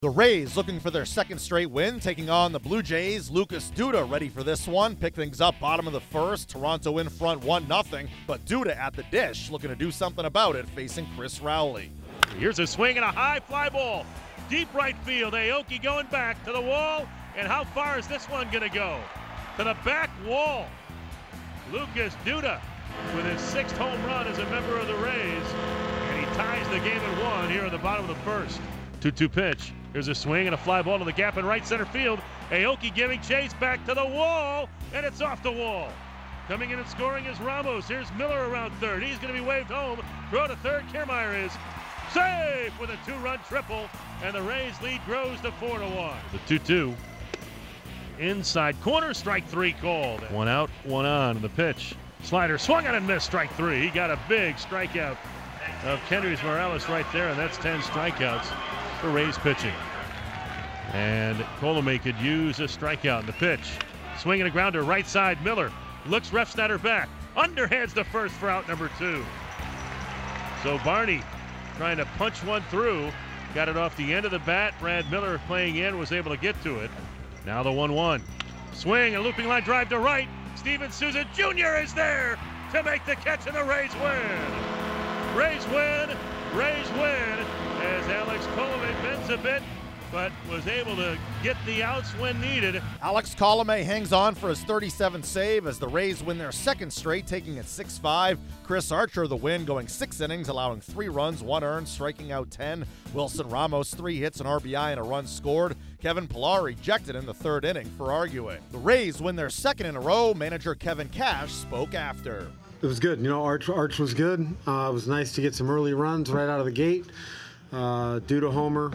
The Rays looking for their second straight win, taking on the Blue Jays. Lucas Duda ready for this one. Pick things up bottom of the first. Toronto in front 1-0, but Duda at the dish looking to do something about it, facing Chris Rowley. Here's a swing and a high fly ball. Deep right field. Aoki going back to the wall. And how far is this one going to go? To the back wall. Lucas Duda with his 6th home run as a member of the Rays. And he ties the game at 1 here at the bottom of the first. 2-2 pitch. Here's a swing and a fly ball to the gap in right center field. Aoki giving chase back to the wall, and it's off the wall. Coming in and scoring is Ramos. Here's Miller around third. He's going to be waved home. Throw to third. Kiermaier is safe with a 2-run triple, and the Rays lead grows to 4-1. The 2-2. Inside corner, strike 3 called. 1 out, 1 on. The pitch. Slider swung on and missed, strike 3. He got a big strikeout of Kendrys Morales right there, and that's 10 strikeouts for Rays pitching. And Colome could use a strikeout in the pitch. Swinging a grounder right side. Miller looks Refsnyder back. Underhands the first for out number 2. So Barney trying to punch one through. Got it off the end of the bat. Brad Miller playing in was able to get to it. Now the 1-1. Swing, a looping line drive to right. Steven Souza Jr. is there to make the catch, and the Rays win. Rays win. Rays win as Alex Colome bends a bit, but was able to get the outs when needed. Alex Colome hangs on for his 37th save as the Rays win their second straight, taking it 6-5. Chris Archer the win, going 6 innings, allowing 3 runs, 1 earned, striking out 10. Wilson Ramos 3 hits, an RBI, and a run scored. Kevin Pillar ejected in the 3rd inning for arguing. The Rays win their 2nd in a row. Manager Kevin Cash spoke after. It was good. You know, Arch was good. It was nice to get some early runs right out of the gate. Due to homer.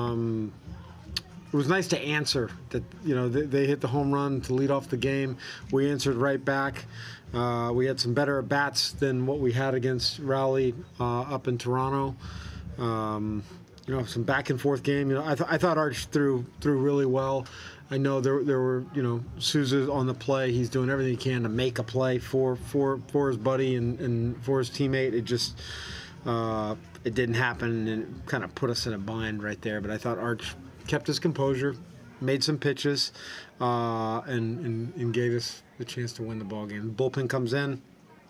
It was nice to answer that, you know, they hit the home run to lead off the game. We answered right back. We had some better at-bats than what we had against Rowley up in Toronto. You know, some back and forth game. You know, I thought Arch threw really well. I know there were, you know, Souza's on the play. He's doing everything he can to make a play for his buddy and for his teammate. It just it didn't happen, and it kind of put us in a bind right there. But I thought Arch kept his composure, made some pitches, and gave us the chance to win the ball game. The bullpen comes in.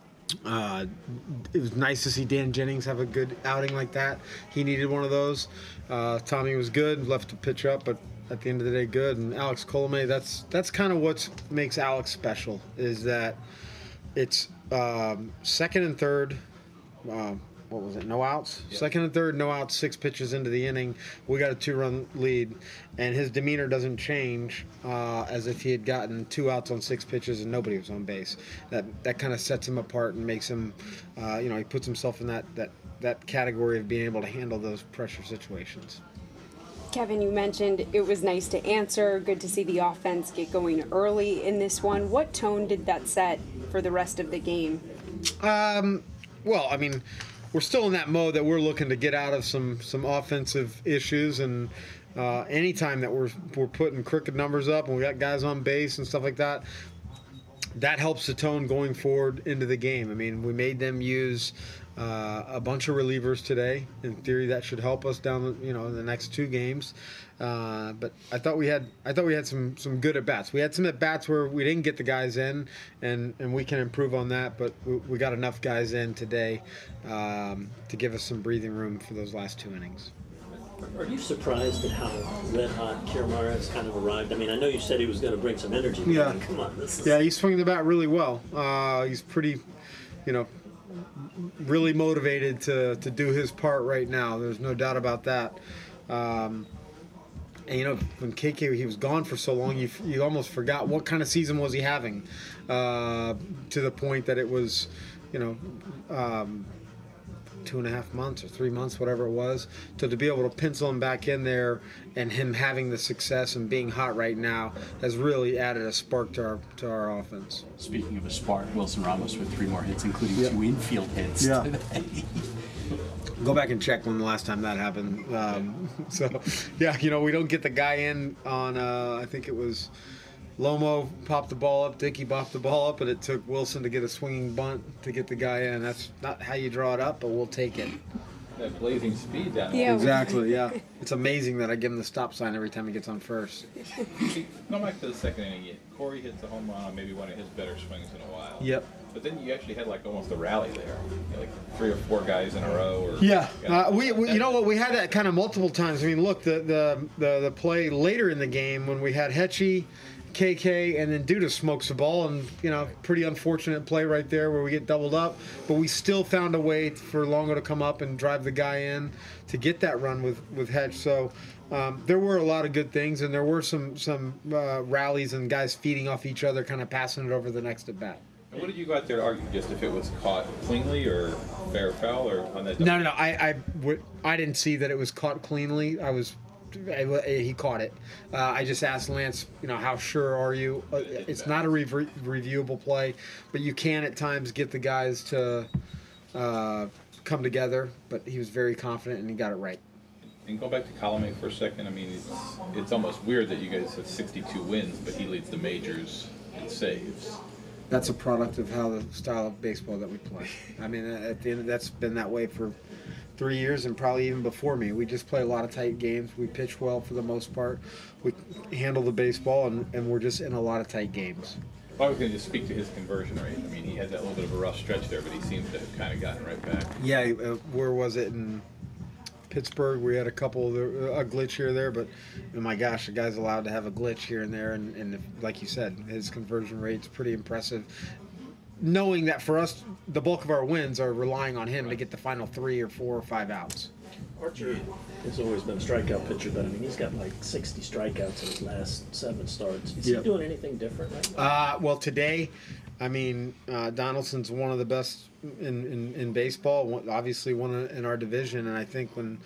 It was nice to see Dan Jennings have a good outing like that. He needed one of those. Tommy was good, left to pitch up, but at the end of the day, good. And Alex Colome, that's kind of what makes Alex special, is that it's 2nd and 3rd. What was it? No outs. Yep. 2nd and 3rd, no outs. 6 pitches into the inning, we got a 2-run lead, and his demeanor doesn't change as if he had gotten 2 outs on 6 pitches and nobody was on base. That kind of sets him apart and makes him, you know, he puts himself in that category of being able to handle those pressure situations. Kevin, you mentioned it was nice to answer. Good to see the offense get going early in this one. What tone did that set for the rest of the game? Well, I mean, we're still in that mode that we're looking to get out of some offensive issues, and anytime that we're putting crooked numbers up and we got guys on base and stuff like that, that helps the tone going forward into the game. I mean, we made them use a bunch of relievers today. In theory, that should help us down, you know, in the next 2 games. But I thought we had some good at bats. We had some at bats where we didn't get the guys in, and we can improve on that. But we got enough guys in today to give us some breathing room for those last 2 innings. Are you surprised at how red-hot Kiermaier has kind of arrived? I mean, I know you said he was going to bring some energy. But Yeah. I mean, come on. Yeah, he's swinging the bat really well. He's pretty, you know, really motivated to do his part right now. There's no doubt about that. And, you know, when KK, he was gone for so long, you almost forgot what kind of season was he having, to the point that it was, you know, 2.5 months or 3 months, whatever it was, to be able to pencil him back in there, and him having the success and being hot right now has really added a spark to our offense. Speaking of a spark, Wilson Ramos with 3 more hits, including 2 infield hits today. Go back and check when the last time that happened. So, yeah, you know, we don't get the guy in on, I think it was Lomo popped the ball up, Dickey popped the ball up, and it took Wilson to get a swinging bunt to get the guy in. That's not how you draw it up, but we'll take it. that blazing speed down Yeah. Exactly, yeah. It's amazing that I give him the stop sign every time he gets on first. Going back to the second inning, Corey hits a home run on maybe one of his better swings in a while. Yep. But then you actually had like almost a rally there, like 3 or 4 guys in a row. Or we you know what, we had that kind of multiple times. I mean, look, the play later in the game when we had Hetchy, KK, and then Duda smokes the ball, and pretty unfortunate play right there where we get doubled up, but we still found a way for Longo to come up and drive the guy in to get that run with Hetch. So there were a lot of good things, and there were some rallies and guys feeding off each other, kind of passing it over the next at bat. And what did you go out there to argue? Just if it was caught cleanly or fair foul or on that? No. I didn't see that it was caught cleanly. He caught it. I just asked Lance, how sure are you? It's not a reviewable play, but you can at times get the guys to come together. But he was very confident and he got it right. And go back to Colomé for a second. I mean, it's almost weird that you guys have 62 wins, but he leads the majors in saves. That's a product of how the style of baseball that we play. I mean, at the end, that's been that way for 3 years and probably even before me. We just play a lot of tight games. We pitch well for the most part. We handle the baseball, and we're just in a lot of tight games. Well, I was going to just speak to his conversion rate. I mean, he had that little bit of a rough stretch there, but he seems to have kind of gotten right back. Yeah, where was it in Pittsburgh? We had a glitch here or there, but oh my gosh, the guy's allowed to have a glitch here and there, and like you said, his conversion rate's pretty impressive. Knowing that for us, the bulk of our wins are relying on him to get the final 3 or 4 or 5 outs. Archer has always been a strikeout pitcher, but I mean, he's got like 60 strikeouts in his last 7 starts. Is he doing anything different right now? Well, today, I mean, Donaldson's one of the best in baseball. Obviously, one in our division, and I think when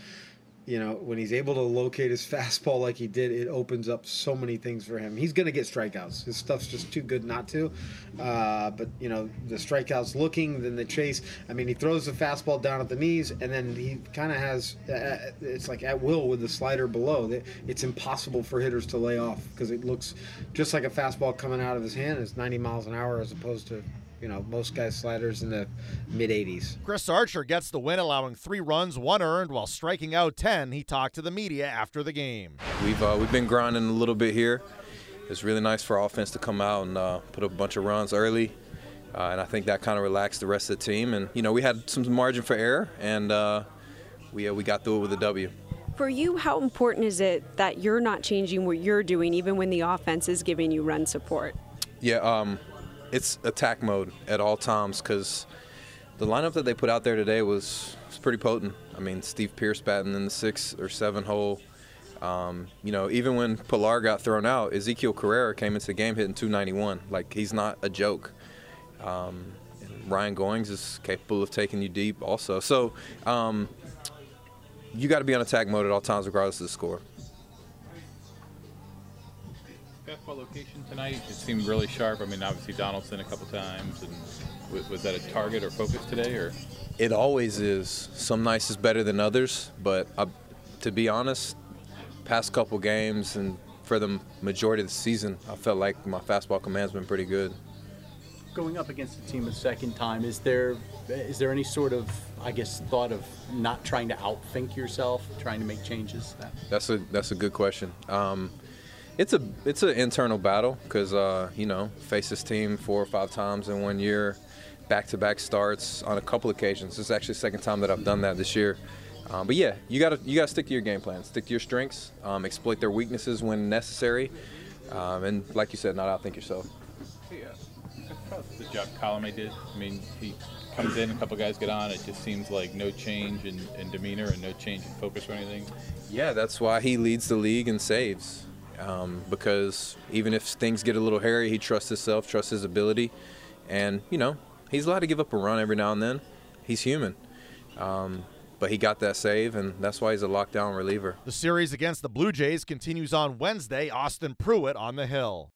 he's able to locate his fastball like he did, it opens up so many things for him. He's going to get strikeouts. His stuff's just too good not to. But, the strikeouts looking, then the chase. I mean, he throws the fastball down at the knees, and then he kind of has, it's like at will with the slider below. It's impossible for hitters to lay off because it looks just like a fastball coming out of his hand. It's 90 miles an hour as opposed to most guys' sliders in the mid-80s. Chris Archer gets the win, allowing 3 runs, 1 earned, while striking out 10. He talked to the media after the game. We've been grinding a little bit here. It's really nice for our offense to come out and put up a bunch of runs early, and I think that kind of relaxed the rest of the team. And we had some margin for error, and we got through it with a W. For you, how important is it that you're not changing what you're doing, even when the offense is giving you run support? Yeah. It's attack mode at all times because the lineup that they put out there today was pretty potent. I mean, Steve Pearce batting in the 6 or 7 hole. Even when Pilar got thrown out, Ezekiel Carrera came into the game hitting 291. Like, he's not a joke. Ryan Goings is capable of taking you deep also. So you got to be on attack mode at all times regardless of the score. Fastball location tonight, it seemed really sharp. I mean, obviously Donaldson a couple times. And was that a target or focus today? Or it always is. Some nights is better than others, but to be honest, past couple games and for the majority of the season, I felt like my fastball command's been pretty good. Going up against the team a second time, is there any sort of, I guess, thought of not trying to outthink yourself, trying to make changes? That's a good question. It's an internal battle because face this team 4 or 5 times in 1 year, back-to-back starts on a couple occasions. This is actually the second time that I've done that this year. But yeah, you gotta stick to your game plan, stick to your strengths, exploit their weaknesses when necessary, and like you said, not outthink yourself. Yeah, the job Colomé did. I mean, he comes in, a couple guys get on. It just seems like no change in demeanor and no change in focus or anything. Yeah, that's why he leads the league in saves. Because even if things get a little hairy, he trusts himself, trusts his ability, and he's allowed to give up a run every now and then. He's human, but he got that save, and that's why he's a lockdown reliever. The series against the Blue Jays continues on Wednesday. Austin Pruitt on the hill.